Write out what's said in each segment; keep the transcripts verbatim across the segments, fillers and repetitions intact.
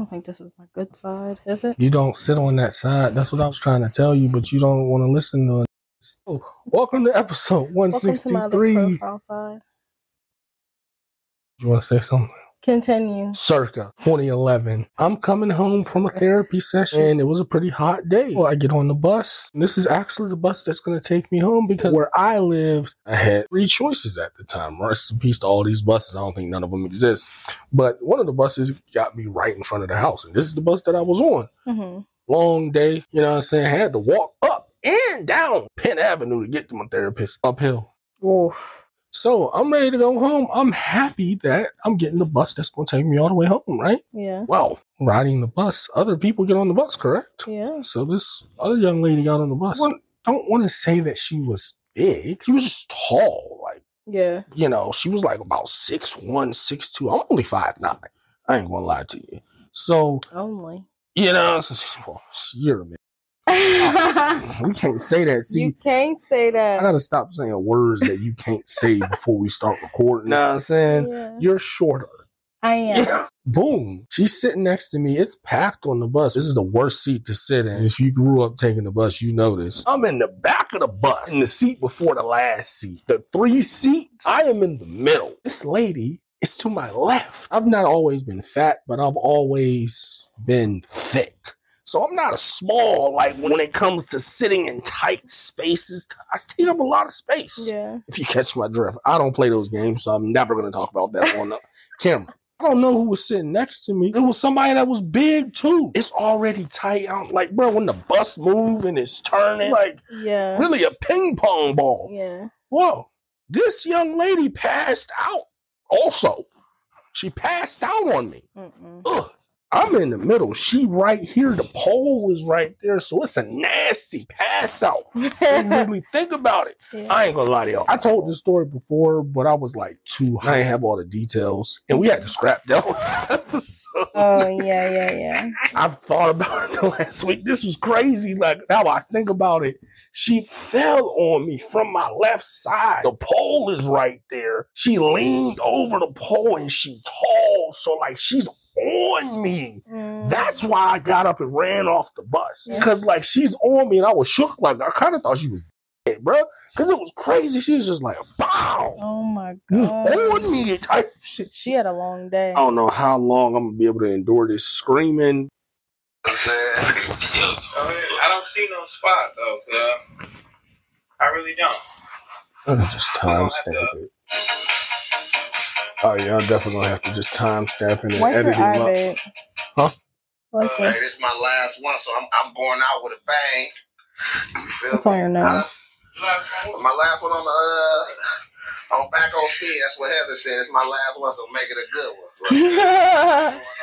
don't think this is my good side, is it? You don't sit on that side. That's what I was trying to tell you, but you don't want to listen to it. So, welcome to episode one sixty-three. Welcome to my other profile side. You want to say something? Continue. Circa twenty eleven. I'm coming home from a therapy session and it was a pretty hot day. Well, I get on the bus. And this is actually the bus that's going to take me home because where I lived, I had three choices at the time. Rest in peace to all these buses. I don't think none of them exist. But one of the buses got me right in front of the house. And this is the bus that I was on. Mm-hmm. Long day. You know what I'm saying? I had to walk up and down Penn Avenue to get to my therapist uphill. Oof. So I'm ready to go home. I'm happy that I'm getting the bus that's going to take me all the way home, right? Yeah. Well, riding the bus, other people get on the bus, correct? Yeah. So this other young lady got on the bus. I don't want to say that she was big. She was just tall. Like, yeah. You know, she was like about six one, six two. I'm only five nine. I ain't going to lie to you. So. Only. You know, so, well, you're a man. We can't say that. See, you can't say that. I gotta stop saying words that you can't say before we start recording. Know what I'm saying? Yeah. You're shorter. I am. Yeah. Boom. She's sitting next to me. It's packed on the bus. This is the worst seat to sit in. If you grew up taking the bus, you know this. I'm in the back of the bus, in the seat before the last seat. The three seats, I am in the middle. This lady is to my left. I've not always been fat, but I've always been thick. So I'm not a small, like when it comes to sitting in tight spaces, I take up a lot of space. Yeah. If you catch my drift. I don't play those games, so I'm never going to talk about that on the camera. I don't know who was sitting next to me. It was somebody that was big too. It's already tight. I'm like, bro, when the bus moves and it's turning, like yeah. really a ping pong ball. Yeah. Whoa. This young lady passed out also. She passed out on me. Mm-mm. Ugh. I'm in the middle. She right here. The pole is right there. So it's a nasty pass out. Really think about it. Yeah. I ain't gonna lie to y'all. I told this story before, but I was like too high. I didn't have all the details. And we had to scrap that one episode. Oh, yeah, yeah, yeah. I've thought about it the last week. This was crazy. Like, now I think about it. She fell on me from my left side. The pole is right there. She leaned over the pole and she tall. So, like, she's on me. Mm. That's why I got up and ran off the bus. Because, yeah. like, she's on me and I was shook. Like, I kind of thought she was dead, bro. Because it was crazy. She was just like, bow. Oh, my God. Just on me type shit. She had a long day. I don't know how long I'm going to be able to endure this screaming. I don't see no spot, though. Uh, I really don't. I'm just timestamp it. Oh, yeah, I'm definitely going to have to just timestamp it and What's edit it up. Huh? What's hey, this is my last one, so I'm I'm going out with a bang. You feel What's me? on your nose? Uh, my last one on the uh, on back on feed. That's what Heather said. It's my last one, so make it a good one. So, going all in.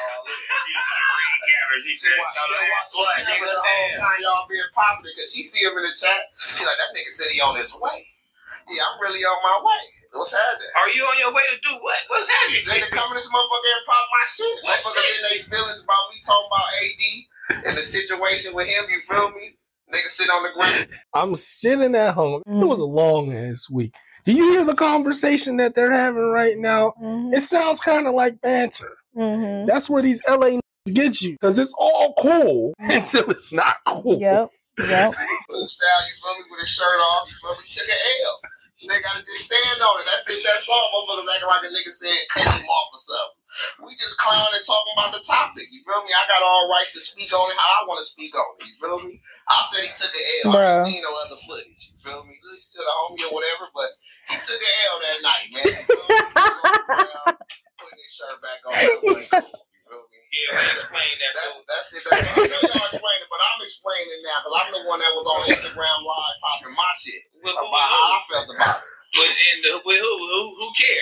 She said, "What nigga? The whole time y'all being popular, because she see him in the chat. She like, that nigga said he on his way. Yeah, I'm really on my way. What's happening? Are you on your way to do what? What's happening? They come in this motherfucker and pop my shit. Motherfuckers in their feelings about me talking about A D and the situation with him. You feel me? Nigga sit on the ground. I'm sitting at home. Mm. It was a long ass week. Do you hear the conversation that they're having right now? Mm-hmm. It sounds kind of like banter. Mm-hmm. That's where these L A get you, because it's all cool until it's not cool. Yep. Yep. Blue style, you feel me, with his shirt off, you feel me, took an L. They gotta just stand on it. That's it, that's all. Motherfuckers acting like a nigga said cut him off or something. We just clowning and talking about the topic. You feel me? I got all rights to speak on it how I want to speak on it. You feel me? I said he took an L. Bruh. I ain't seen no other footage. You feel me? He's still a homie or whatever, but he took an L that night, man. You feel me? Putting his shirt back on. That cool. Yeah, explain that. that that's it. That's it. They don't explain it, but I'm explaining it now because I'm the one that was on Instagram Live popping my shit well, about who, how I felt about it. But and the, well, who who who care?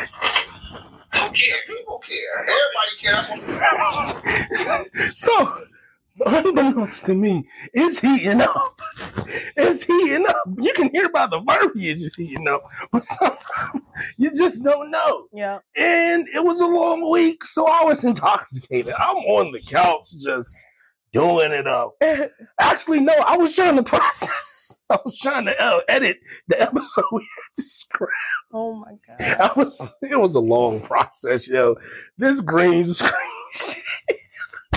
Who care? People care. Everybody cares. So, unbeknownst to me, it's heating up. It's heating up. You can hear by the verbiage it's heating up, but sometimes you just don't know. Yeah. And it was a long week, so I was intoxicated. I'm on the couch just doing it up. Actually, no, I was trying to process. I was trying to uh, edit the episode we had to scrap. Oh my God. I was, it was a long process, yo. This green screen shit.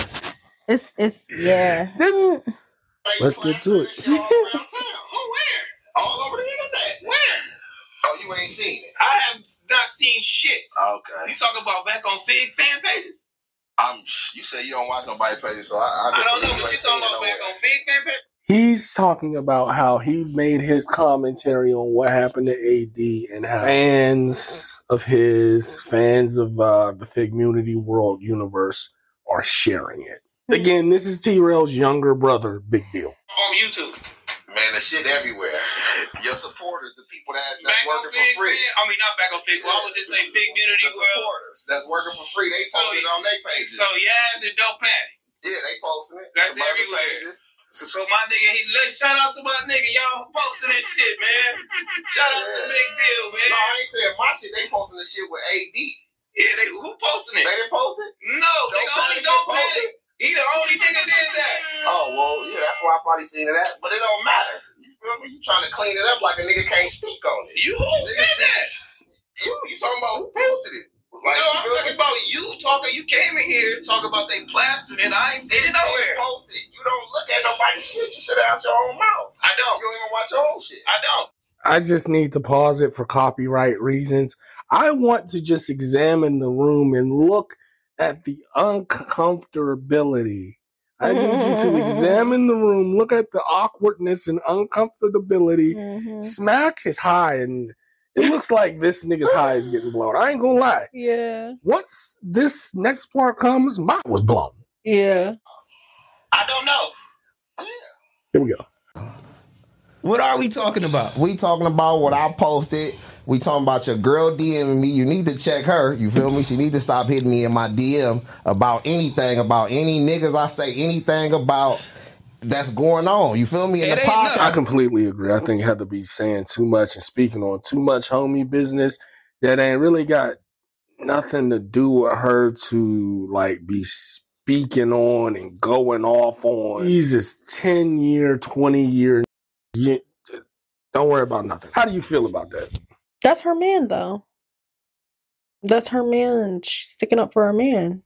It's it's yeah. This- Let's get to it. All around town. Oh, where? All over the internet. Where? Oh, you ain't seen it. I have not seen shit. Okay. You talking about back on Fig fan pages? I'm. You say you don't watch nobody pages, so I. I, I don't know, you but you ain't talking seen it about back nowhere. on Fig fan pages? He's talking about how he made his commentary on what happened to A D and how fans of his, fans of uh, the Figmunity World universe are sharing it. Again, this is T-Rail's younger brother. Big deal. On YouTube. Man, the shit everywhere. Your supporters, the people that, that's Back on working Fig for free. fan? I mean, not back on Fig. Well, I would just say Figmunity The World. supporters that's working for free, they So, posting it on their pages. So, Yaz and Dope Patty. Yeah, they posting it. That's Some other everywhere. pages. So, so my nigga, he, let's shout out to my nigga, y'all who posting this shit, man. Shout out to Yeah. Big Deal, man. No, I ain't saying my shit. They posting the shit with A D. Yeah, they who posting They it? didn't post it? No, they Dope only Patty don't didn't post pay. it? He the only nigga did that. Oh, well, yeah, that's why I probably seen it at. But it don't matter. You feel me? You trying to clean it up like a nigga can't speak on it. You who said that? You, you talking about who posted it? Like, no, I'm you feel talking me? about you talking. You came in here talking about they plastered it. I ain't seen it They nowhere. posted it. You don't look at nobody's shit. You sit out your own mouth. I You don't. don't even watch your own shit. I don't. I just need to pause it for copyright reasons. I want to just examine the room and look at the uncomfortability. I need you to examine the room, look at the awkwardness and uncomfortability. Mhm. Smack is high, and it looks like this nigga's high is getting blown. I ain't gonna lie. Yeah. Once this next part comes, mine was blown. Yeah. I don't know. Here we go. What are we talking about? We talking about what I posted. We talking about your girl DMing me. You need to check her. You feel me? She need to stop hitting me in my D M about anything, about any niggas I say anything about that's going on. You feel me? In It the ain't podcast. I completely agree. I think Heather be saying too much and speaking on too much homie business that ain't really got nothing to do with her to like be speaking on and going off on. He's just ten year, twenty year. You, don't worry about nothing. How do you feel about that? That's her man, though. That's her man. She's sticking up for her man.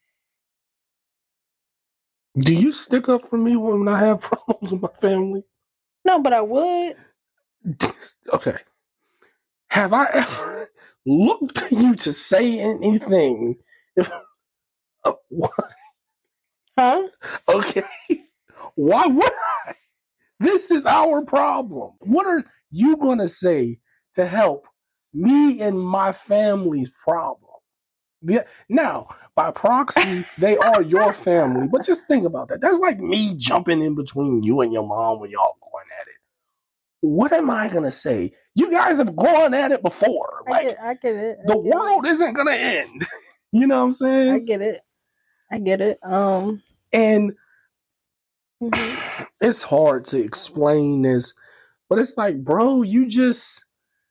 Do you stick up for me when I have problems with my family? No, but I would. Okay. Have I ever looked to you to say anything? If, uh, what? Huh? Okay. Why would I? This is our problem. What are you going to say to help me and my family's problem? Yeah. Now, by proxy, they are your family. But just think about that. That's like me jumping in between you and your mom when y'all going at it. What am I going to say? You guys have gone at it before. I Like, get, I get it. I the get world isn't going to end. You know what I'm it. saying? I get it. I get it. Um. And mhm. it's hard to explain this, but it's like, bro, you just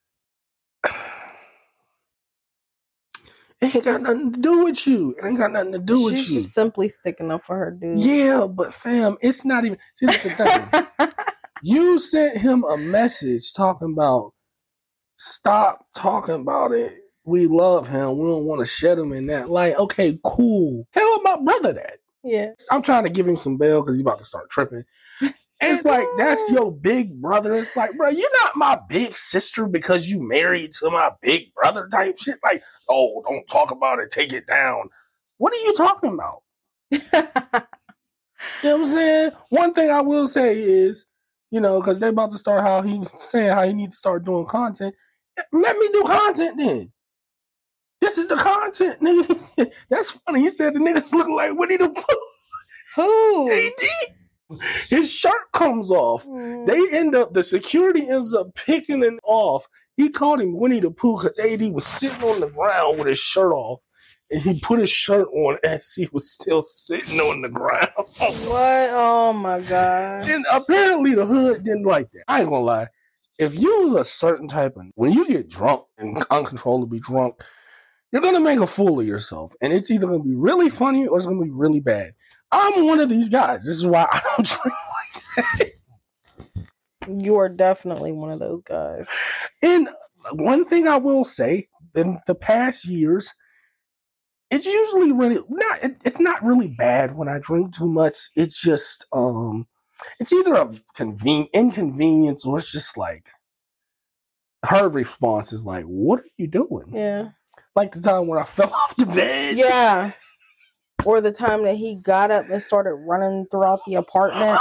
it ain't got nothing to do with you. It ain't got nothing to do with She's you. just simply sticking up for her dude. Yeah, but fam, it's not even. See, that's the thing. You sent him a message talking about stop talking about it. We love him. We don't want to shed him in that light. Okay, cool. Tell my brother that. Yeah. I'm trying to give him some bail because he's about to start tripping. It's like, that's your big brother. It's like, bro, you're not my big sister because you married to my big brother type shit. Like, oh, don't talk about it. Take it down. What are you talking about? You know what I'm saying? One thing I will say is, you know, because they're about to start how he saying how he need to start doing content. Let me do content then. This is the content, nigga. That's funny. He said the niggas look like Winnie the Pooh. Who? A D. His shirt comes off. Mm. They end up, the security ends up picking it off. He called him Winnie the Pooh because A D was sitting on the ground with his shirt off. And he put his shirt on as he was still sitting on the ground. What? Oh my god. And apparently the hood didn't like that. I ain't gonna lie. If you're a certain type of, when you get drunk and uncontrollably drunk, you're gonna make a fool of yourself. And it's either gonna be really funny or it's gonna be really bad. I'm one of these guys. This is why I don't drink like that. You are definitely one of those guys. And one thing I will say, in the past years, it's usually really not. It, it's not really bad when I drink too much. It's just um, it's either a conven- inconvenience or it's just like her response is like, "What are you doing?" Yeah. Like the time when I fell off the bed. Yeah. Or the time that he got up and started running throughout the apartment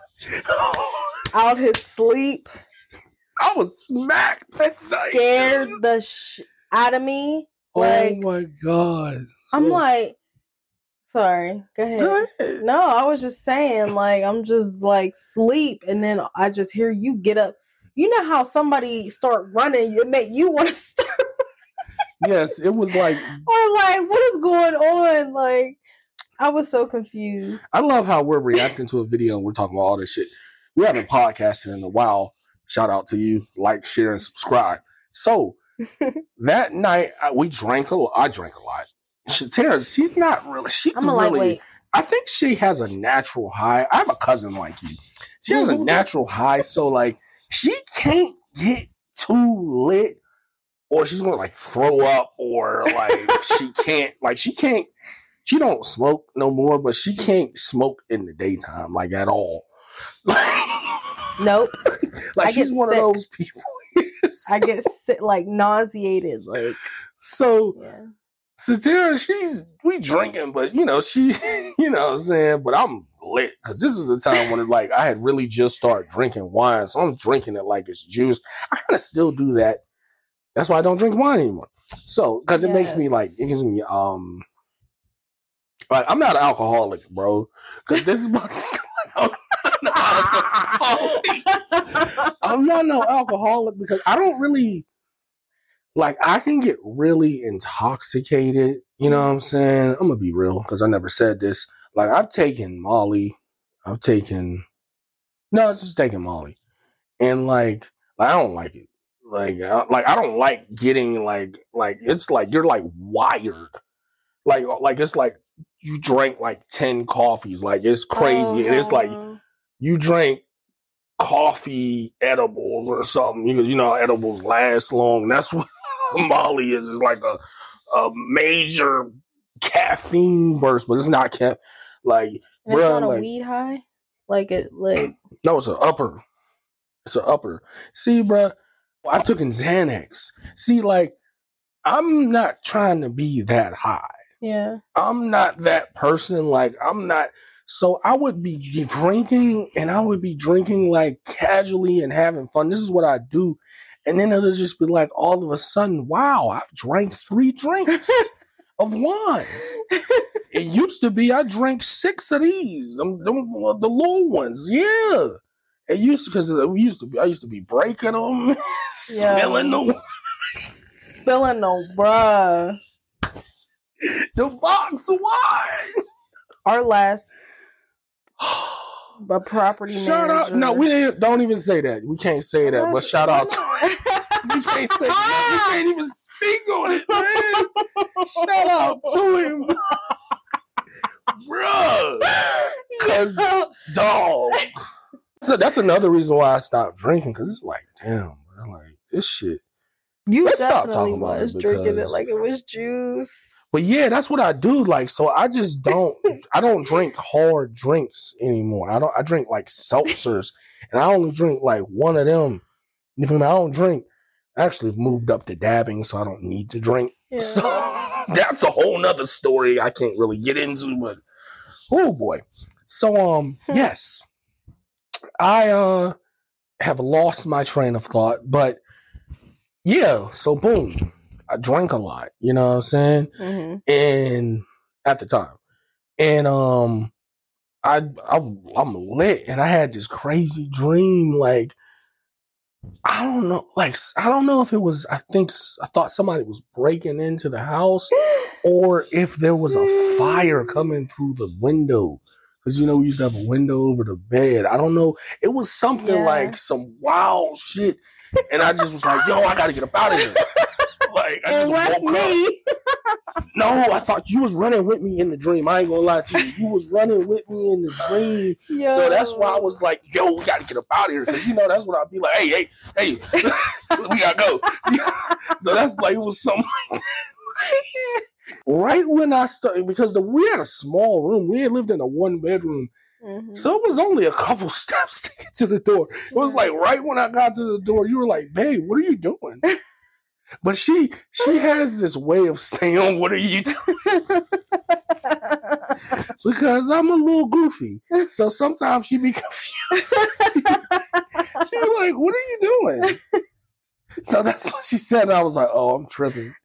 out his sleep. I was smacked. Scared the sh- out of me. Like, oh my god! I'm So- like, sorry, go ahead. Go ahead. No, I was just saying, like, I'm just like sleep, and then I just hear you get up. You know how somebody start running, it make you want to start, Yes, it was like or like, what is going on? Like, I was so confused. I love how we're reacting to a video and we're talking about all this shit. We haven't podcasted in a while. Shout out to you. Like, share, and subscribe. So that night I, we drank a lot. I drank a lot. She, Tara, she's not really. She's I'm a really. lightweight. I think she has a natural high. I have a cousin like you. She has a natural high, so like she can't get too lit, or she's gonna like throw up, or like she can't, like she can't. She don't smoke no more, but she can't smoke in the daytime, like at all. Nope. Like I she's get one sick. of those people. I get sick, like nauseated. Like, so. yeah. So Tara, she's we drinking, but you know she, you know what I'm saying. But I'm lit because this is the time when it, like I had really just started drinking wine, so I'm drinking it like it's juice. I kind of still do that. That's why I don't drink wine anymore. So because it makes me Yes. like it gives me um like I'm not an alcoholic, bro. Because this is what I'm not an alcoholic. I'm not no alcoholic because I don't really. Like, I can get really intoxicated, you know what I'm saying? I'm gonna be real, because I never said this. Like, I've taken Molly. I've taken... No, it's just taking Molly. And, like, like I don't like it. Like, I, like, I don't like getting, like, like, it's like, you're, like, wired. Like, like it's like you drank, like, ten coffees. Like, it's crazy. Oh, and it's like, no. you drank coffee edibles or something. You, you know, edibles last long. That's what Molly is. Is like a a major caffeine burst, but it's not ca- like And it's bruh, not a like, weed high. Like it, like no, it's an upper. It's an upper. See, bruh, I took in Xanax. See, like I'm not trying to be that high. yeah. I'm not that person. Like I'm not. So I would be drinking, and I would be drinking like casually and having fun. This is what I do. And then it'll just be like, all of a sudden, wow, I've drank three drinks of wine. It used to be I drank six of these, them, them, the little ones. Yeah, it used to because we used to be. I used to be breaking them, spilling them, Spilling no, bruh. the box of wine. Our last, but property Shout out! manager. No, we didn't. Don't even say that. We can't say that. But shout out to. We can't say that. We can't even speak on it, man. Shout out to him, bruh. Because dog. So that's another reason why I stopped drinking. Because it's like, damn, bro, like this shit. You Let's stop definitely talking about it was drinking it because- like it was juice. But yeah, that's what I do. Like, so I just don't. I don't drink hard drinks anymore. I don't. I drink like seltzers, and I only drink like one of them. You feel me? I don't drink. I actually moved up to dabbing, so I don't need to drink. Yeah. So that's a whole nother story I can't really get into. But oh boy. So um, yes, I uh have lost my train of thought, but yeah. So boom. I drank a lot, you know what I'm saying? Mm-hmm. And at the time, and um, I, I I'm lit, and I had this crazy dream. Like I don't know, like I don't know if it was. I think I thought somebody was breaking into the house, or if there was a fire coming through the window. Because you know we used to have a window over the bed. I don't know. It was something Yeah. like some wild shit, and I just was like, "Yo, I gotta get up out of here." Like I And just left woke up. me. No, I thought you was running with me in the dream. I ain't gonna lie to you. You was running with me in the dream. Yo. So that's why I was like, yo, we gotta get up out of here. Cause you know, that's what I'd be like, hey, hey, hey, we gotta go. So that's like, it was something. Right when I started, because the we had a small room. We had lived in a one bedroom. Mhm. So it was only a couple steps to get to the door. It was like right when I got to the door, you were like, babe, what are you doing? But she she has this way of saying, what are you doing? Because I'm a little goofy. So sometimes she be confused. she, she was like, what are you doing? So that's what she said. And I was like, oh, I'm tripping.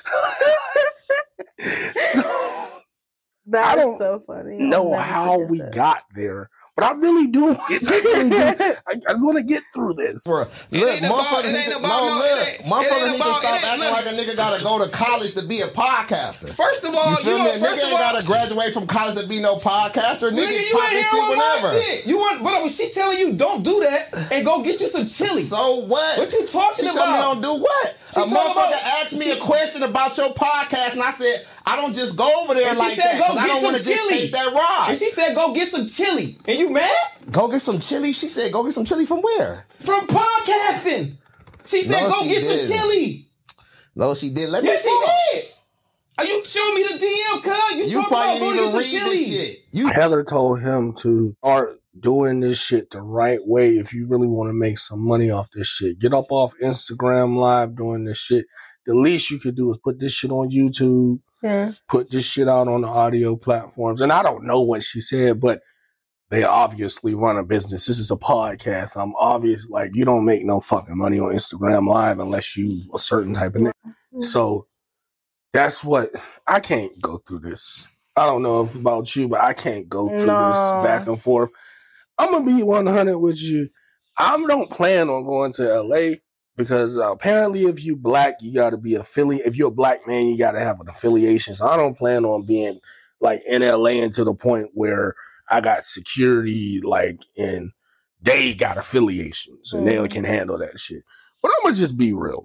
So, That's I don't so funny. know how we that. got there, but I really do. I, really do. I, I want to get through this. Look, motherfuckers need to, no, look, motherfuckers need to stop acting like a nigga gotta go to college to be a podcaster. First of all, you feel you me? know, A nigga ain't gotta graduate from college to be no podcaster. Niggas pop this shit whenever. Shit. You want, but was she telling you don't do that and go get you some chili? So what? What you talking she about? She told me don't do what? She a motherfucker about, asked me she, a question about your podcast, and I said I don't just go over there like that because I don't want to dictate that ride. And she said go get some chili. And you mad? Go get some chili? She said go get some chili from where? From podcasting. She said no, go she get didn't. some chili. No, she did. Let yes, me she talk. did. Are you showing me the D M, cuz? You, you probably need to read chili. This shit. You Heather told him to start doing this shit the right way if you really want to make some money off this shit. Get up off Instagram Live doing this shit. The least you could do is put this shit on YouTube. Yeah. Put this shit out on the audio platforms. And I don't know what she said, but they obviously run a business. This is a podcast. I'm obvious, like, you don't make no fucking money on Instagram Live unless you a certain type of nigga. Mm-hmm. So that's what, I can't go through this. I don't know if about you, but I can't go through no. this back and forth. I'm going to be one hundred with you. I don't plan on going to L A because uh, apparently if you black, you got to be affiliated. If you're a black man, you got to have an affiliation. So I don't plan on being like in L A to the point where I got security, like, and they got affiliations and mm. they can handle that shit. But I'm going to just be real.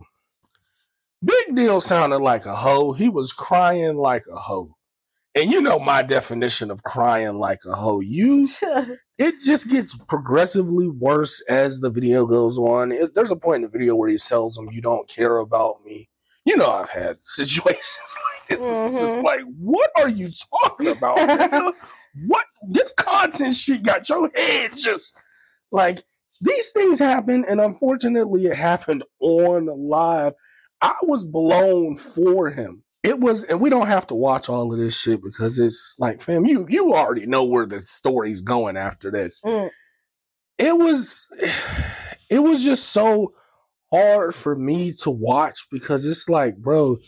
Big Deal sounded like a hoe. He was crying like a hoe. And you know my definition of crying like a hoe. You, it just gets progressively worse as the video goes on. It, there's a point in the video where he tells them, you don't care about me. You know I've had situations like this. Mm-hmm. It's just like, what are you talking about, nigga? What? This content shit got your head just like, these things happen, and unfortunately it happened on live. I was blown for him. It was, and we don't have to watch all of this shit because it's like, fam, you you already know where the story's going after this. Mm. It was, it was just so hard for me to watch because it's like, bro,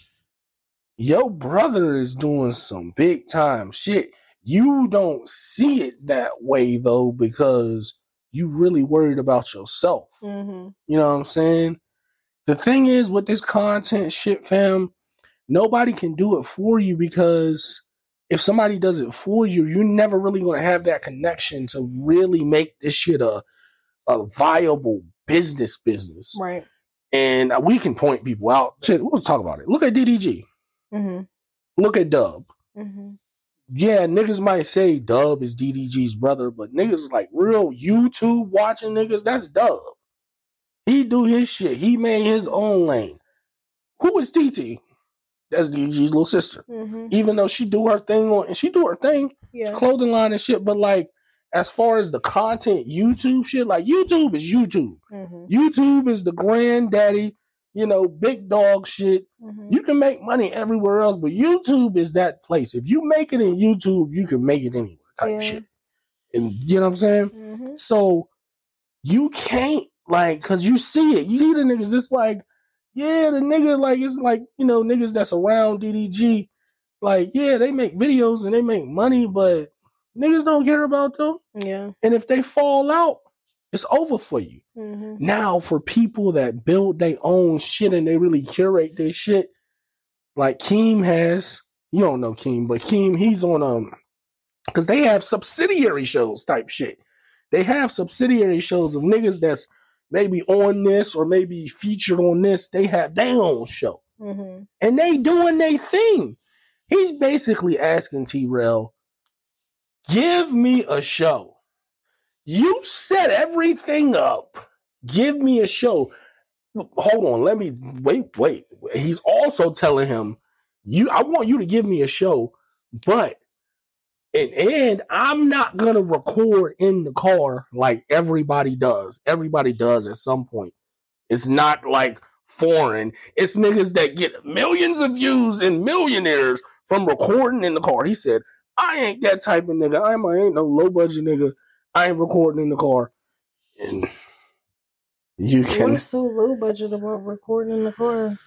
your brother is doing some big time shit. You don't see it that way though because you really worried about yourself. Mm-hmm. You know what I'm saying? The thing is with this content shit, fam, nobody can do it for you because if somebody does it for you, you're never really going to have that connection to really make this shit a, a viable business business. Right. And we can point people out. Shit, we'll talk about it. Look at D D G. Mm-hmm. Look at Dub. Mm-hmm. Yeah, niggas might say Dub is D D G's brother, but niggas like real YouTube watching niggas, that's Dub. He do his shit. He made his own lane. Who is T T? That's D D G's little sister. Mm-hmm. Even though she do her thing on, and she do her thing, yeah. clothing line and shit. But like, as far as the content, YouTube shit, like YouTube is YouTube. Mm-hmm. YouTube is the granddaddy, you know, big dog shit. Mm-hmm. You can make money everywhere else, but YouTube is that place. If you make it in YouTube, you can make it anywhere type yeah. shit. And you know what I'm saying? Mm-hmm. So you can't like, cause you see it. You see the niggas, it's like, yeah, the nigga, like, it's like, you know, niggas that's around D D G, like, yeah, they make videos and they make money, but niggas don't care about them. Yeah. And if they fall out, it's over for you. Mm-hmm. Now, for people that build their own shit and they really curate their shit, like Keem has, you don't know Keem, but Keem, he's on, um, because they have subsidiary shows type shit. They have subsidiary shows of niggas that's maybe on this or maybe featured on this. They have their own show. Mm-hmm. And they doing their thing. He's basically asking T-Rail, give me a show. You set everything up. Give me a show. Hold on. Let me wait, wait. He's also telling him, You, I want you to give me a show, but and, and I'm not gonna record in the car like everybody does. Everybody does at some point. It's not like foreign. It's niggas that get millions of views and millionaires from recording in the car. He said, I ain't that type of nigga. I'm, I ain't no low budget nigga. I ain't recording in the car. And you can. What's so low budget about recording in the car?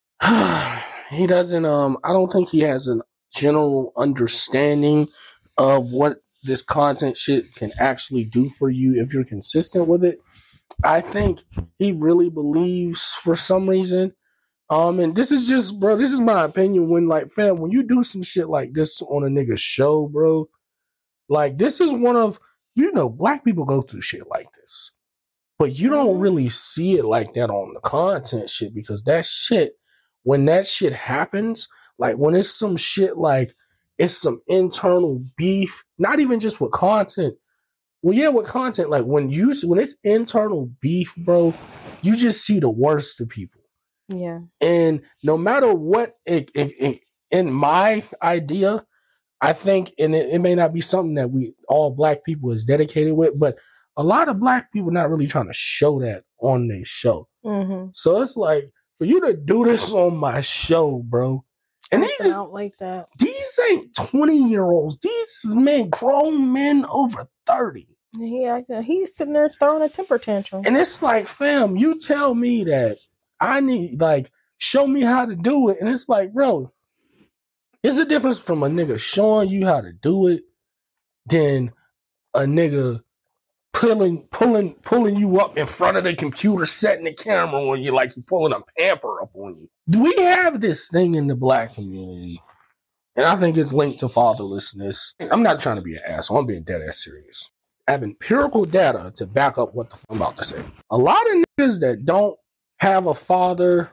He doesn't, um, I don't think he has a general understanding of what this content shit can actually do for you if you're consistent with it. I think he really believes for some reason. Um, and this is just, bro, this is my opinion. When, like, fam, when you do some shit like this on a nigga's show, bro, like, this is one of, you know, black people go through shit like this. But you don't really see it like that on the content shit, because that shit, when that shit happens, like, when it's some shit like, it's some internal beef, not even just with content. Well, yeah, with content, like, when you, when it's internal beef, bro, you just see the worst of people. Yeah. And no matter what, it, it, it, in my idea, I think, and it, it may not be something that we, all black people is dedicated with, but a lot of black people not really trying to show that on their show. Mm-hmm. So it's like, for you to do this on my show, bro, and I these just, don't like that. These ain't twenty year olds. These is men, grown men over thirty. Yeah, he's sitting there throwing a temper tantrum. And it's like, fam, you tell me that I need, like, show me how to do it. And it's like, bro, it's a difference from a nigga showing you how to do it than a nigga pulling, pulling, pulling you up in front of the computer, setting the camera on you like you're pulling a pamper up on you. We have this thing in the black community, and I think it's linked to fatherlessness. I'm not trying to be an asshole. I'm being dead ass serious. I have empirical data to back up what the fuck I'm about to say. A lot of niggas that don't have a father,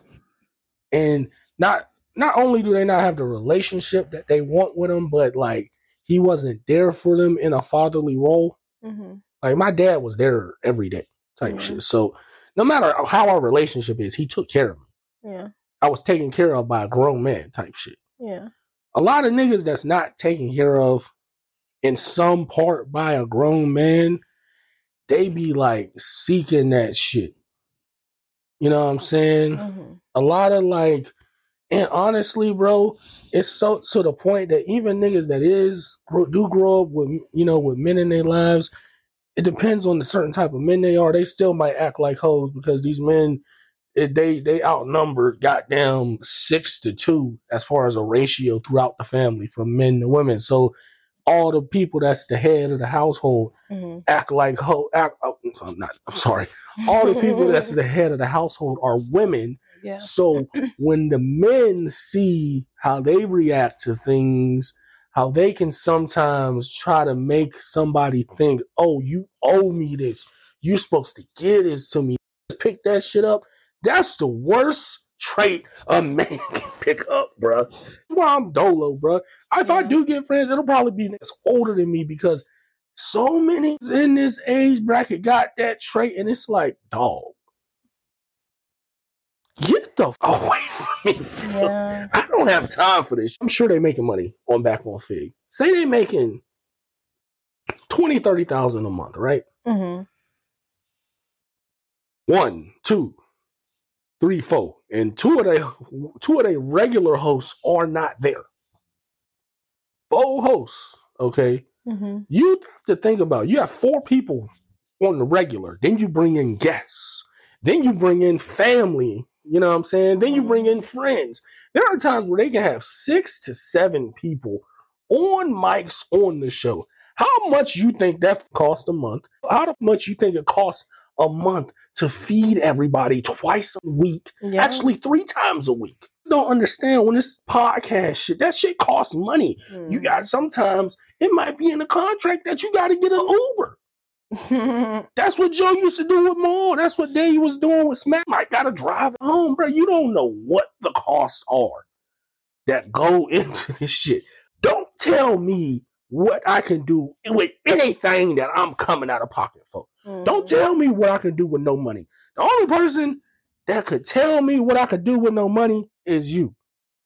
and not not only do they not have the relationship that they want with him, but like he wasn't there for them in a fatherly role. Mm-hmm. Like my dad was there every day type Mm-hmm. shit. So no matter how our relationship is, he took care of me. Yeah. I was taken care of by a grown man type shit. Yeah. A lot of niggas that's not taken care of in some part by a grown man, they be like seeking that shit. You know what I'm saying? Mm-hmm. A lot of like, and honestly, bro, it's so to the point that even niggas that is do grow up with, you know, with men in their lives, it depends on the certain type of men they are. They still might act like hoes because these men, it, they they outnumbered goddamn six to two as far as a ratio throughout the family from men to women. So all the people that's the head of the household Mm-hmm. act like ho act. Oh, I'm not. I'm sorry. All the people that's the head of the household are women. Yeah. So when the men see how they react to things, how they can sometimes try to make somebody think, "Oh, you owe me this. You're supposed to give this to me." Pick that shit up. That's the worst trait a man can pick up, bro. Well, I'm dolo, bro. If I do get friends, it'll probably be niggas older than me because so many in this age bracket got that trait, and it's like, dog, get the f- away from me. Yeah. I don't have time for this. I'm sure they making money on back on Fig. Say they making twenty, thirty thousand a month, right? Mm-hmm. One, two, three, four, and two of they two of their regular hosts are not there. Four hosts, okay. Mm-hmm. You have to think about, you have four people on the regular, then you bring in guests, then you bring in family, you know what I'm saying? Then you bring in friends. There are times where they can have six to seven people on mics on the show. How much you think that costs a month? How much you think it costs a month to feed everybody twice a week? Yeah. Actually, three times a week. Don't understand when this podcast shit, that shit costs money. Mm. You got sometimes it might be in the contract that you got to get an Uber. That's what Joe used to do with Maul. That's what Dave was doing with Smack. I gotta drive home, bro. You don't know what the costs are that go into this shit. Don't tell me what I can do with anything that I'm coming out of pocket for. Mm. Don't tell me what I can do with no money. The only person that could tell me what I could do with no money is you.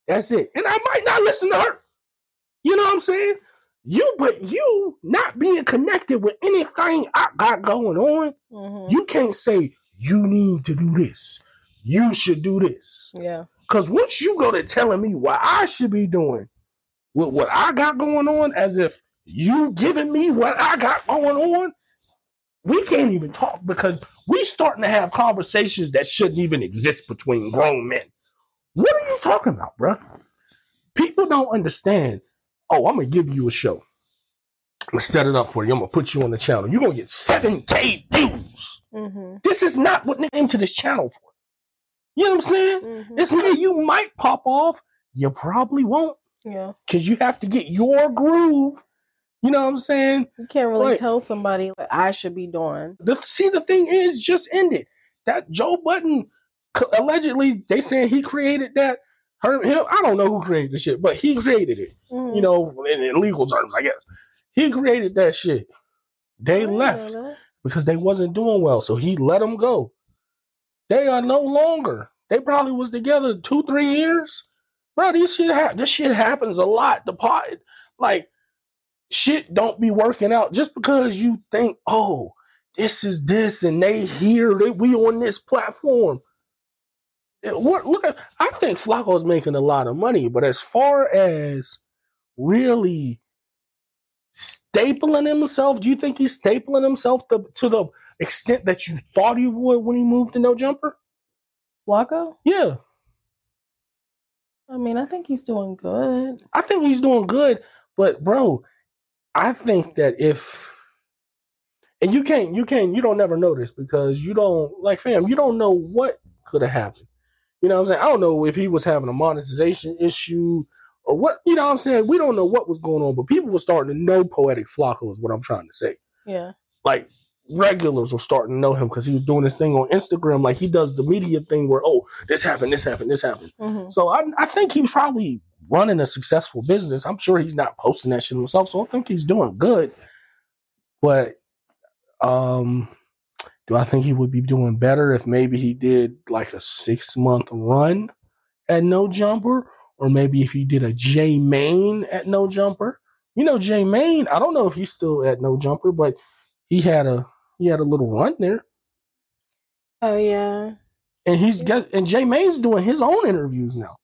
That's it. And I might not listen to her. You know what I'm saying? You, but you not being connected with anything I got going on, mm-hmm. you can't say, you need to do this. You should do this. Yeah. Because once you go to telling me what I should be doing with what I got going on, as if you giving me what I got going on, we can't even talk because we starting to have conversations that shouldn't even exist between grown men. What are you talking about, bro? People don't understand. Oh, I'm going to give you a show. I'm going to set it up for you. I'm going to put you on the channel. You're going to get seven K views. Mm-hmm. This is not what they came to this channel for. You know what I'm saying? Mm-hmm. It's me. You might pop off. You probably won't. Yeah. Because you have to get your groove. You know what I'm saying? You can't really like, tell somebody what I should be doing. The, see, the thing is, just ended. That Joe Budden, allegedly, they saying he created that. Her, him, I don't know who created the shit, but he created it. Mm. You know, in, in legal terms, I guess. He created that shit. They left because they wasn't doing well, so he let them go. They are no longer. They probably was together two, three years. Bro, this shit, ha- this shit happens a lot. The pot, like, shit don't be working out just because you think, oh, this is this, and they here, that we on this platform. What, look at, I think Flacco's making a lot of money, but as far as really stapling himself, do you think he's stapling himself to, to the extent that you thought he would when he moved to No Jumper? Flacco? Yeah. I mean, I think he's doing good. I think he's doing good, but bro, I think that if, and you can't, you can't, you don't never know this because you don't, like, fam, you don't know what could have happened. You know what I'm saying? I don't know if he was having a monetization issue or what, you know what I'm saying? We don't know what was going on, but people were starting to know Poetic Flacco is what I'm trying to say. Yeah. Like, regulars were starting to know him because he was doing this thing on Instagram. Like, he does the media thing where, oh, this happened, this happened, this happened. Mm-hmm. So I, I think he's probably running a successful business. I'm sure he's not posting that shit himself, so I think he's doing good. But um, do I think he would be doing better if maybe he did like a six-month run at No Jumper? Or maybe if he did a J Main at No Jumper? You know, J Main, I don't know if he's still at No Jumper, but he had a he had a little run there. Oh, yeah. And he's got, and J Main's doing his own interviews now.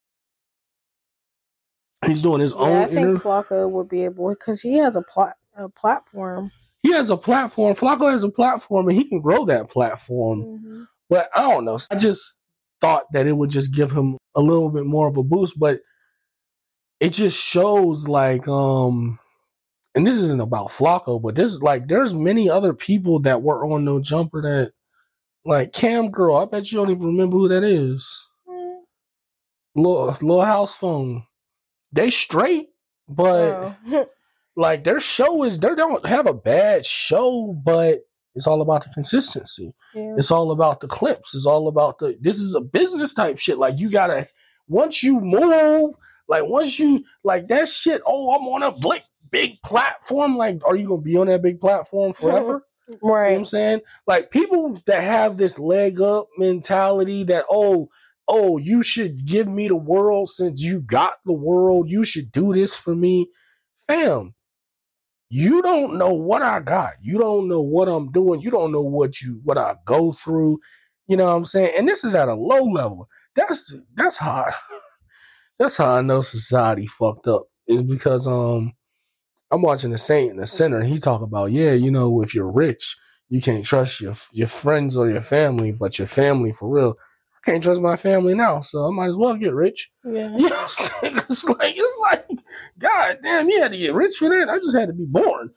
He's doing his yeah, own. I think interv- Flacco would be able, because he has a, plat- a platform. He has a platform. Flacco has a platform, and he can grow that platform. Mm-hmm. But I don't know. I just thought that it would just give him a little bit more of a boost. But it just shows, like, um, and this isn't about Flacco, but this is like, there's many other people that were on No Jumper that, like Cam Girl. I bet you don't even remember who that is. Mm. Little, little House Phone. They straight, but oh. like their show is, they don't have a bad show, but it's all about the consistency. Yeah. It's all about the clips. It's all about the, this is a business type shit. Like you gotta, once you move, like once you, like that shit, oh, I'm on a big, big platform. Like, are you gonna be on that big platform forever? Right. You know what I'm saying? Like people that have this leg up mentality that, oh, oh, you should give me the world since you got the world. You should do this for me. Fam, you don't know what I got. You don't know what I'm doing. You don't know what you what I go through. You know what I'm saying? And this is at a low level. That's that's how I, that's how I know society fucked up. Is because um I'm watching the Saint in the Center and he talk about, yeah, you know, if you're rich, you can't trust your your friends or your family, but your family for real. I can't trust my family now, so I might as well get rich. Yeah. You know what I'm saying? It's like, it's like, God damn, you had to get rich for that. I just had to be born.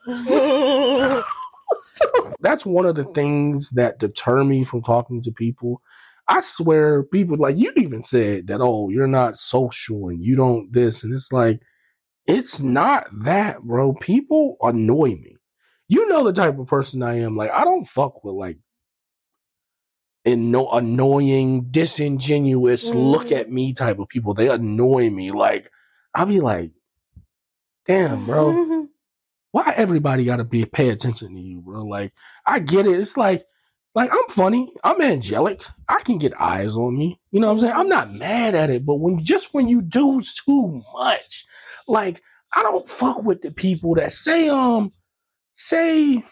So that's one of the things that deter me from talking to people. I swear, people, like you even said that, oh, you're not social and you don't this, and it's like, it's not that, bro. People annoy me. You know the type of person I am. Like, I don't fuck with like and no annoying, disingenuous, mm. look at me type of people. They annoy me. Like, I'll be like, damn, bro. Mm-hmm. Why everybody gotta be pay attention to you, bro? Like, I get it. It's like Like, I'm funny. I'm angelic. I can get eyes on me. You know what I'm saying? I'm not mad at it, but when just when you do too much, like, I don't fuck with the people that say, um, say,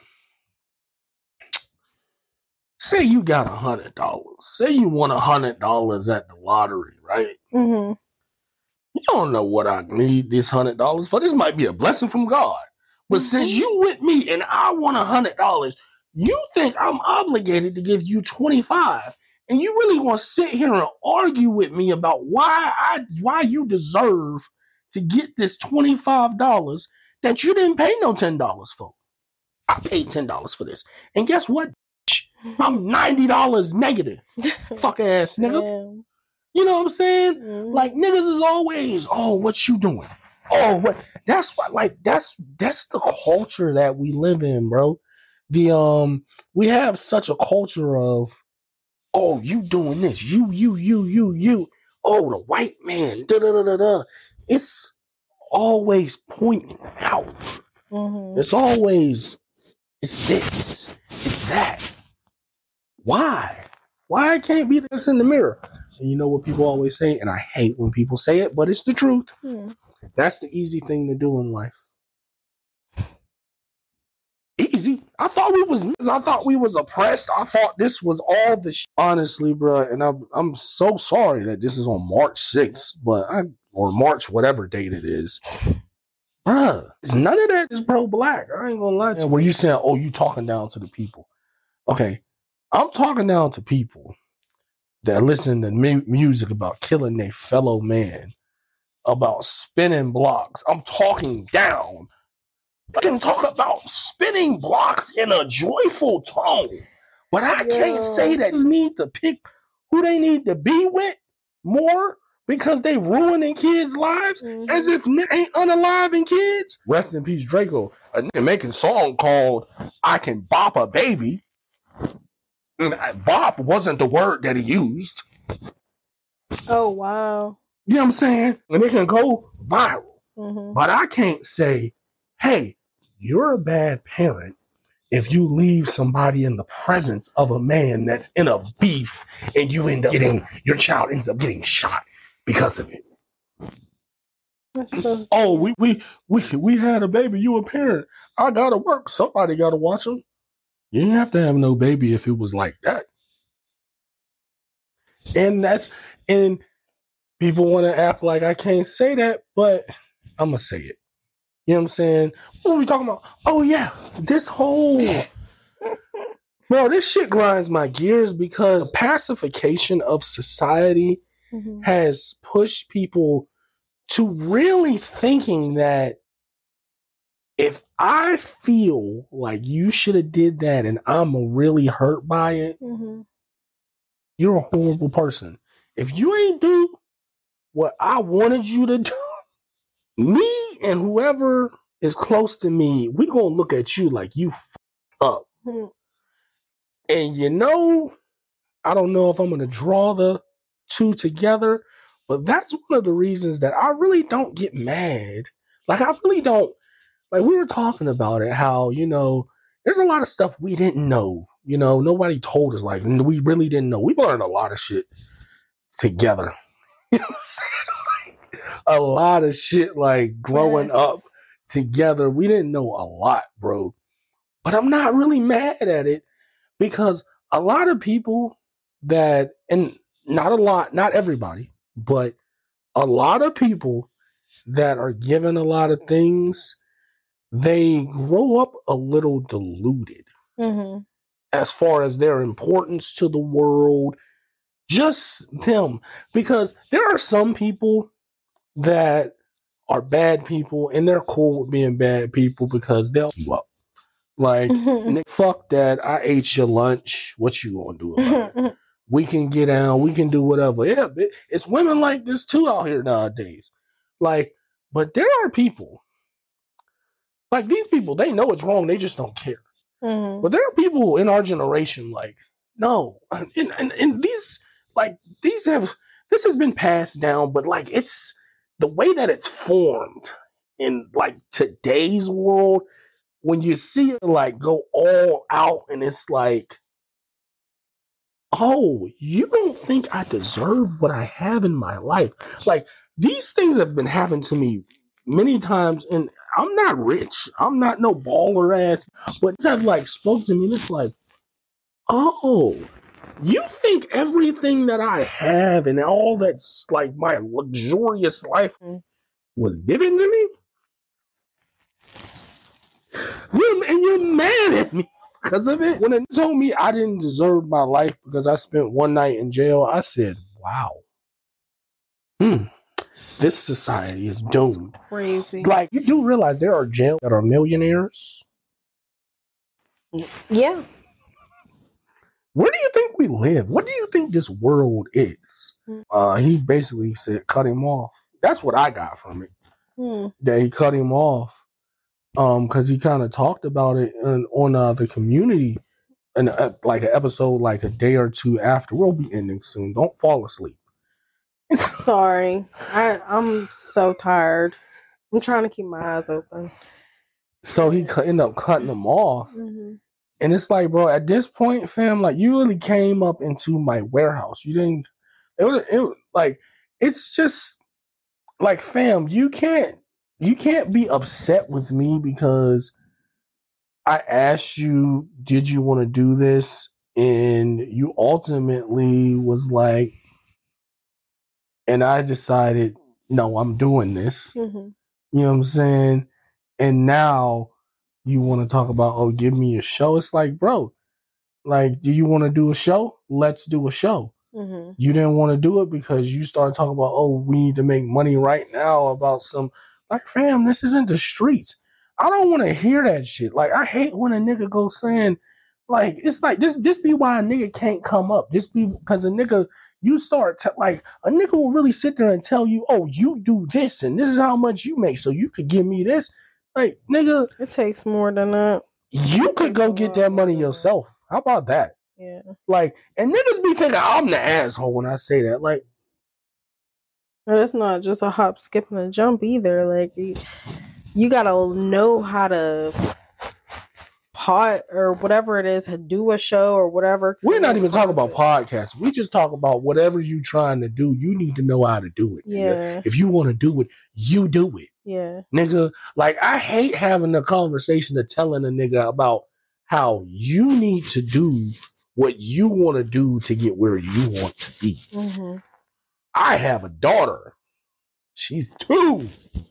say you got a hundred dollars. Say you won a hundred dollars at the lottery, right? Mm-hmm. You don't know what I need this hundred dollars for. This might be a blessing from God. But mm-hmm. since you with me and I won a hundred dollars, you think I'm obligated to give you twenty-five, and you really want to sit here and argue with me about why I why you deserve to get this twenty-five dollars that you didn't pay no ten dollars for. I paid ten dollars for this. And guess what? I'm ninety dollars negative. Fuck ass nigga. Damn. You know what I'm saying? Mm-hmm. Like, niggas is always, oh, what you doing? Oh, what? That's what, like, that's that's the culture that we live in, bro. The um, we have such a culture of, oh, you doing this, you, you, you, you, you. Oh, the white man, da da da da da. It's always pointing out. Mm-hmm. It's always, it's this, it's that. Why? Why can't be this in the mirror? And you know what people always say, and I hate when people say it, but it's the truth. Mm. That's the easy thing to do in life. Easy. I thought we was. I thought we was oppressed. I thought this was all the. Sh- Honestly, bro, and I'm I'm so sorry that this is on March sixth, but I or March whatever date it is, bruh. It's none of that is pro black. I ain't gonna lie to you. Where you saying, oh, you talking down to the people? Okay, I'm talking down to people that listen to mu- music about killing their fellow man, about spinning blocks. I'm talking down. I can talk about spinning blocks in a joyful tone, but I can't yeah. say that they need to pick who they need to be with more because they ruining kids' lives mm-hmm. as if they ain't unaliving kids. Rest in peace, Draco. A nigga making a song called I Can Bop a Baby. And bop wasn't the word that he used. Oh, wow. You know what I'm saying? And it can go viral. Mm-hmm. But I can't say, hey, you're a bad parent if you leave somebody in the presence of a man that's in a beef and you end up getting, your child ends up getting shot because of it. So- oh, we, we we we had a baby, you a parent. I gotta work. Somebody gotta watch him. You didn't have to have no baby if it was like that. And that's, and people want to act like I can't say that, but I'm going to say it. You know what I'm saying? What are we talking about? Oh, yeah. This whole, bro, this shit grinds my gears because pacification of society mm-hmm. has pushed people to really thinking that if I feel like you should have did that and I'm really hurt by it, mm-hmm. you're a horrible person. If you ain't do what I wanted you to do, me and whoever is close to me, we gonna look at you like you f***ed up. Mm-hmm. And you know, I don't know if I'm gonna draw the two together, but that's one of the reasons that I really don't get mad. Like, I really don't. Like, we were talking about it, how, you know, there's a lot of stuff we didn't know. You know, nobody told us, like, we really didn't know. We learned a lot of shit together. You know what I'm saying? Like, a lot of shit, like, growing yes. up together. We didn't know a lot, bro. But I'm not really mad at it because a lot of people that, and not a lot, not everybody, but a lot of people that are given a lot of things, they grow up a little diluted mm-hmm. as far as their importance to the world, just them. Because there are some people that are bad people and they're cool with being bad people because they'll you up. Like, Nick, fuck that. I ate your lunch. What you gonna do about it? We can get out. We can do whatever. Yeah, it's women like this too out here nowadays. Like, but there are people. Like, these people, they know it's wrong. They just don't care. Mm-hmm. But there are people in our generation, like, no. And, and, and these, like, these have, this has been passed down, but, like, it's the way that it's formed in, like, today's world, when you see it, like, go all out and it's like, oh, you don't think I deserve what I have in my life? Like, these things have been happening to me many times, and I'm not rich. I'm not no baller ass, but have like spoke to me, and it's like, oh, you think everything that I have and all that's like my luxurious life was given to me? You're, and you're mad at me because of it. When it told me I didn't deserve my life because I spent one night in jail, I said, wow. Hmm. This society is doomed. That's crazy. Like, you do realize there are jails that are millionaires? Yeah. Where do you think we live? What do you think this world is? Mm. Uh, he basically said, cut him off. That's what I got from it. Mm. That he cut him off. Um, because he kind of talked about it on, on uh, the community, and uh, like an episode, like a day or two after. We'll be ending soon. Don't fall asleep. Sorry, I I'm so tired. I'm trying to keep my eyes open. So he cu- ended up cutting him off, Mm-hmm. and it's like, bro, at this point, fam, like you really came up into my warehouse. You didn't. It was it, like it's just like, fam, you can't. You can't be upset with me because I asked you, did you want to do this? And you ultimately was like, and I decided, no, I'm doing this. Mm-hmm. You know what I'm saying? And now you want to talk about, oh, give me a show. It's like, bro, like, do you want to do a show? Let's do a show. Mm-hmm. You didn't want to do it because you started talking about, oh, we need to make money right now about some. Like, fam, this isn't the streets. I don't want to hear that shit. Like, I hate when a nigga goes saying, like, it's like, this this be why a nigga can't come up. This be because a nigga, you start, to, like, a nigga will really sit there and tell you, oh, you do this, and this is how much you make, so you could give me this. Like, nigga. It takes more than that. You could go get that money yourself. How about that? Yeah. Like, and niggas be thinking I'm the asshole when I say that. Like, and it's not just a hop, skip, and a jump either. Like, you, you gotta know how to pot or whatever it is, to do a show or whatever. We're not even talking about podcasts. We just talk about whatever you trying to do. You need to know how to do it. Yeah. Nigga. If you want to do it, you do it. Yeah. Nigga, like, I hate having a conversation of telling a nigga about how you need to do what you want to do to get where you want to be. Mm-hmm. I I have a daughter. She's two.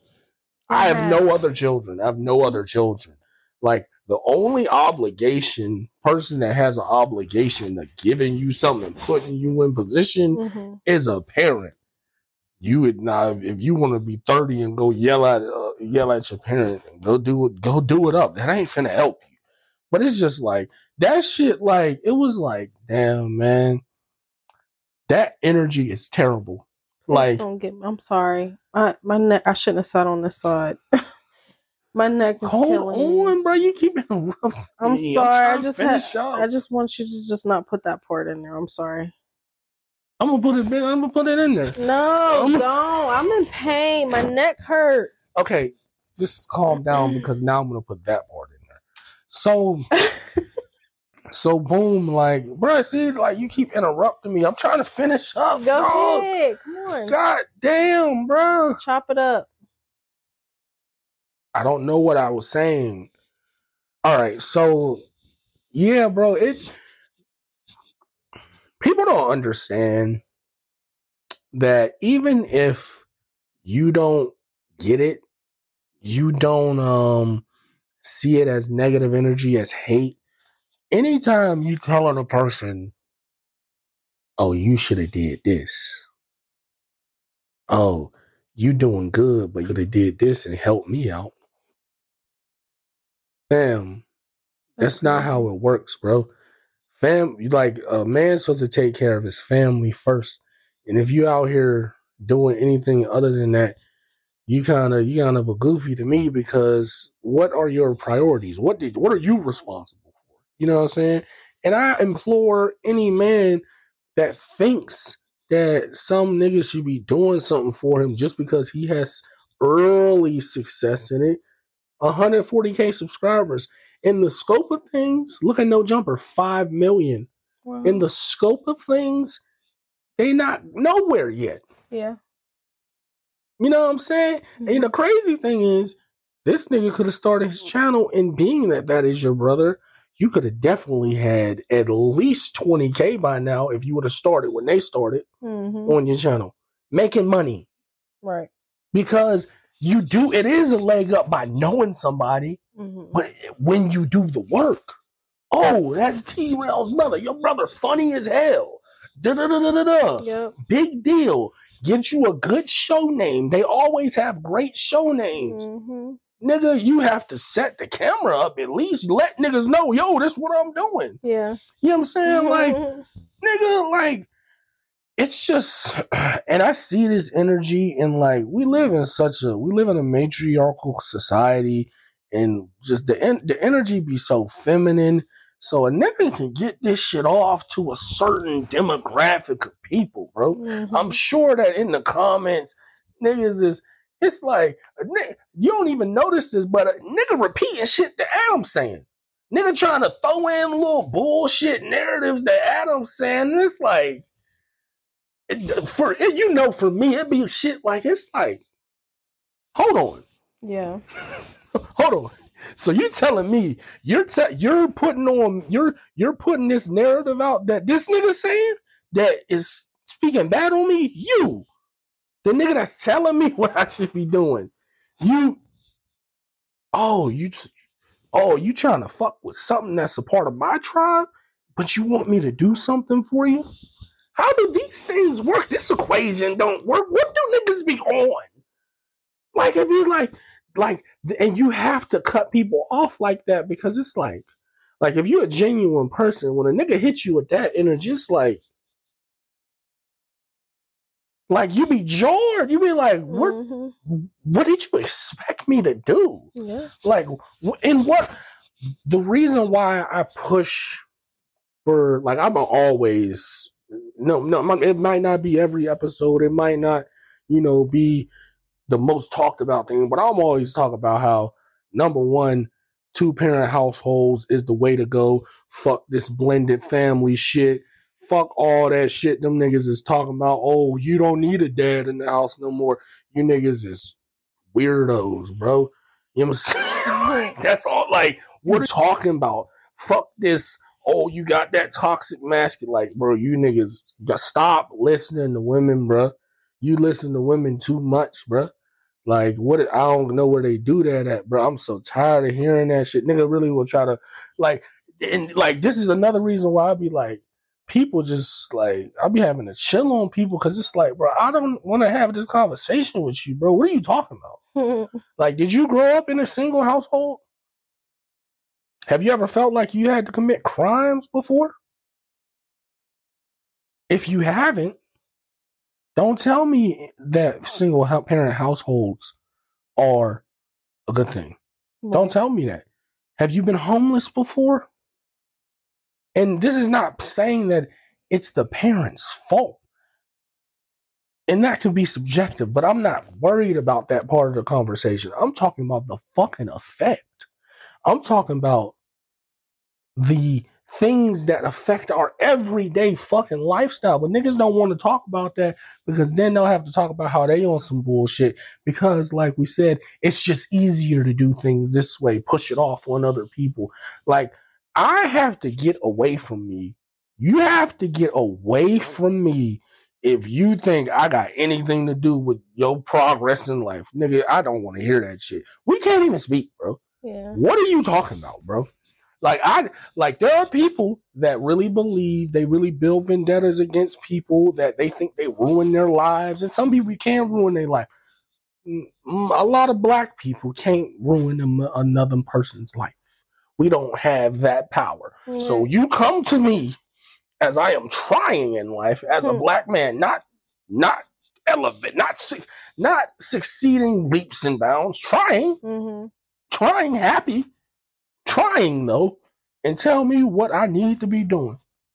I have no other children. I have no other children. Like, the only obligation, person that has an obligation of giving you something and putting you in position Mm-hmm. is a parent. You would now, if you want to be thirty and go yell at uh, yell at your parent and go do it, go do it up. That ain't finna help you. But it's just like that shit. Like, it was like, damn, man, that energy is terrible. Please Like, don't get. I'm sorry. I my neck. I shouldn't have sat on this side. My neck is hold killing on, me. bro. You keep interrupting I'm me. sorry. I trying to just finish had, up. I just want you to just not put that part in there. I'm sorry. I'm gonna put it. I'm gonna put it in there. No, I'm- don't. I'm in pain. My neck hurt. Okay, just calm down because now I'm gonna put that part in there. So, so boom, like, bro, see, like, you keep interrupting me. I'm trying to finish up. Go dog. ahead. Come on. God damn, bro. Chop it up. I don't know what I was saying. All right, so yeah, bro, it people don't understand that even if you don't get it, you don't um see it as negative energy, as hate. Anytime you telling a person, oh, you should have did this. Oh, you doing good, but you could have did this and helped me out. Fam, that's, that's not how it works, bro. Fam, you like a man's supposed to take care of his family first. And if you out here doing anything other than that, you kind of you kind of a goofy to me, because what are your priorities? What did what are you responsible for? You know what I'm saying? And I implore any man that thinks that some nigga should be doing something for him just because he has early success in it. one hundred forty K subscribers. In the scope of things, look at No Jumper, five million. Well, in the scope of things, they not nowhere yet. yeah. You know what I'm saying? Mhm. And the crazy thing is, this nigga could have started his channel, and being that that is your brother, you could have definitely had at least twenty K by now if you would have started when they started Mm-hmm. on your channel, making money. Right. Because you do, it is a leg up by knowing somebody, Mm-hmm. but when you do the work, oh, that's T-Rail's brother. Your brother funny as hell. Da-da-da-da-da-da. Yep. Big deal. Get you a good show name. They always have great show names. Mm-hmm. Nigga, you have to set the camera up at least. Let niggas know, yo, this is what I'm doing. Yeah. You know what I'm saying? Like, Mhm. nigga, like, it's just, and I see this energy, and like, we live in such a, we live in a matriarchal society, and just the en- the energy be so feminine. So a nigga can get this shit off to a certain demographic of people, bro. Mhm. I'm sure that in the comments, niggas is, it's like, a nigga, you don't even notice this, but a nigga repeating shit that Adam's saying. Nigga trying to throw in little bullshit narratives that Adam's saying. And it's like, it, for it, you know, for me, it be shit like, it's like, hold on. Yeah. Hold on. So you telling me you're te- you're putting on you're you're putting this narrative out that this nigga saying that is speaking bad on me? You, the nigga that's telling me what I should be doing. You, oh you, oh you trying to fuck with something that's a part of my tribe, but you want me to do something for you? How do these things work? This equation don't work. What do niggas be on? Like if you like. Like, and you have to cut people off like that because it's like, like if you're a genuine person, when a nigga hits you with that energy, it's like, like you be jarred. You be like, what? Mm-hmm. What did you expect me to do? Yeah. Like, in what? The reason why I push for, like, I'm always no, no. It might not be every episode. It might not, you know, be the most talked about thing, but I'm always talking about how, number one, two parent households is the way to go. Fuck this blended family shit. Fuck all that shit them niggas is talking about. Oh, you don't need a dad in the house no more. You niggas is weirdos, bro. You know what I'm saying? That's all. Like, we're talking about. Fuck this. Oh, you got that toxic masculine. Like, bro, you niggas got stop listening to women, bro. You listen to women too much, bro. Like, what? I don't know where they do that at, bro. I'm so tired of hearing that shit. Nigga really will try to, like, and like, this is another reason why I be like, people just, like, I'll be having to chill on people because it's like, bro, I don't want to have this conversation with you, bro. What are you talking about? Like, did you grow up in a single household? Have you ever felt like you had to commit crimes before? If you haven't, don't tell me that single parent households are a good thing. Right. Don't tell me that. Have you been homeless before? And this is not saying that it's the parents' fault. And that can be subjective, but I'm not worried about that part of the conversation. I'm talking about the fucking effect. I'm talking about the things that affect our everyday fucking lifestyle. But niggas don't want to talk about that because then they'll have to talk about how they on some bullshit. Because like we said, it's just easier to do things this way, push it off on other people. Like, I have to get away from me. You have to get away from me if you think I got anything to do with your progress in life. Nigga, I don't want to hear that shit. We can't even speak, bro. Yeah. What are you talking about, bro? Like, I like there are people that really believe they really build vendettas against people that they think they ruin their lives, and some people can ruin their life. A lot of black people can't ruin a, another person's life. We don't have that power. Yeah. So you come to me as I am trying in life as a Hmm. black man, not not elevate, not su- not succeeding leaps and bounds, trying, Mm-hmm. trying happy. Trying though, and tell me what I need to be doing.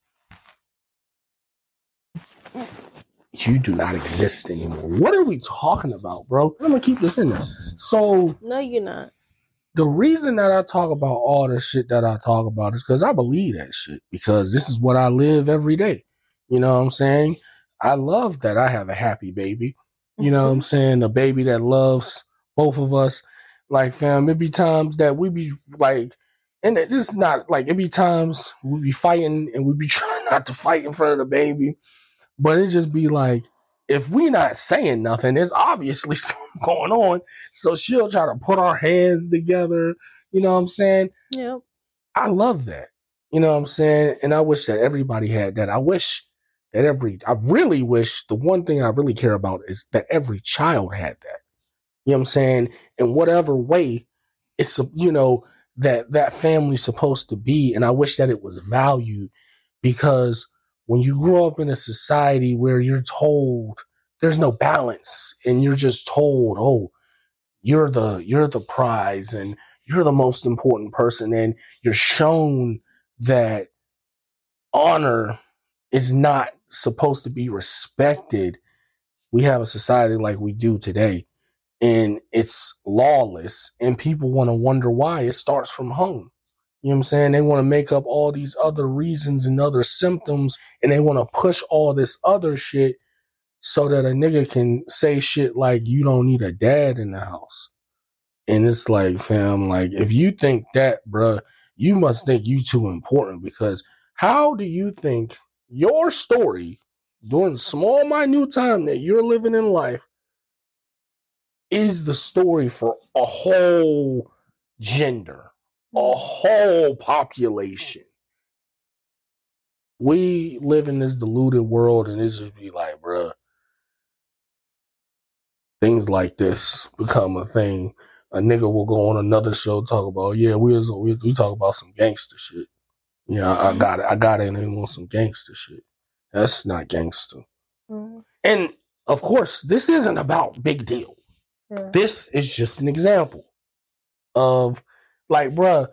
You do not exist anymore. What are we talking about, bro? I'm gonna keep this in there. So No, you're not. The reason that I talk about all the shit that I talk about is because I believe that shit. Because this is what I live every day. You know what I'm saying? I love that I have a happy baby. You know what I'm saying? A baby that loves both of us. Like, fam, it be times that we be like, and this is not like, it be times we be fighting and we be trying not to fight in front of the baby. But it just be like, if we not saying nothing, there's obviously something going on. So she'll try to put our hands together. You know what I'm saying? Yep. I love that. You know what I'm saying? And I wish that everybody had that. I wish that every, I really wish the one thing I really care about is that every child had that. You know what I'm saying? In whatever way it's, you know, that that family's supposed to be. And I wish that it was valued, because when you grow up in a society where you're told there's no balance and you're just told, oh, you're the, you're the prize and you're the most important person, and you're shown that honor is not supposed to be respected. We have a society like we do today, and it's lawless, and people want to wonder why. It starts from home. You know what I'm saying? They want to make up all these other reasons and other symptoms, and they want to push all this other shit so that a nigga can say shit like, you don't need a dad in the house. And it's like, fam, like, if you think that, bruh, you must think you too important, because how do you think your story during the small, minute time that you're living in life is the story for a whole gender, a whole population? We live in this deluded world, and it's just be like, bruh, things like this become a thing. A nigga will go on another show talk about, yeah, we was, we, we talk about some gangster shit. Yeah, I, I got it. I got it in on some gangster shit. That's not gangster. Mm-hmm. And of course, this isn't about big deal. Yeah. This is just an example of, like, bruh,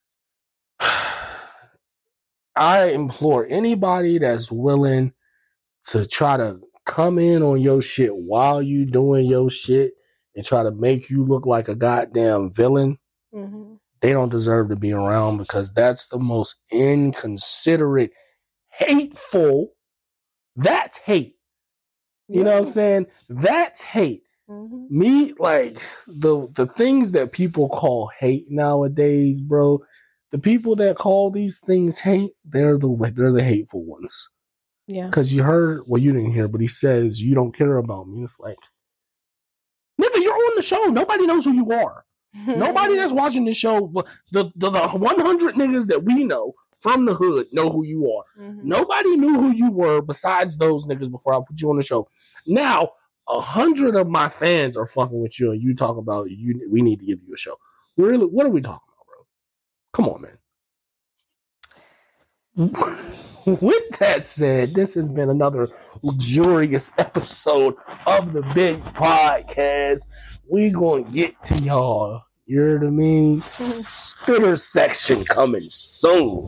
I implore anybody that's willing to try to come in on your shit while you doing your shit and try to make you look like a goddamn villain, mm-hmm. they don't deserve to be around, because that's the most inconsiderate, hateful, that's hate. You yeah. know what I'm saying? That's hate. Mm-hmm. Me, like, the the things that people call hate nowadays, bro, the people that call these things hate, they're the they're the hateful ones. Yeah. Because you heard, well, you didn't hear, but he says, you don't care about me. It's like, nigga, you're on the show. Nobody knows who you are. Nobody that's watching the show, the, the, the one hundred niggas that we know from the hood know who you are. Mm-hmm. Nobody knew who you were besides those niggas before I put you on the show. Now, a hundred of my fans are fucking with you, and you talk about, you. we need to give you a show. Really, what are we talking about, bro? Come on, man. With that said, this has been another luxurious episode of the Big Podcast. We gonna get to y'all. You heard what I mean? Spitter section coming soon.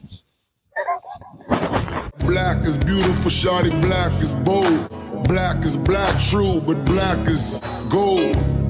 Black is beautiful, shawty. Black is bold. Black is black, true, but black is gold.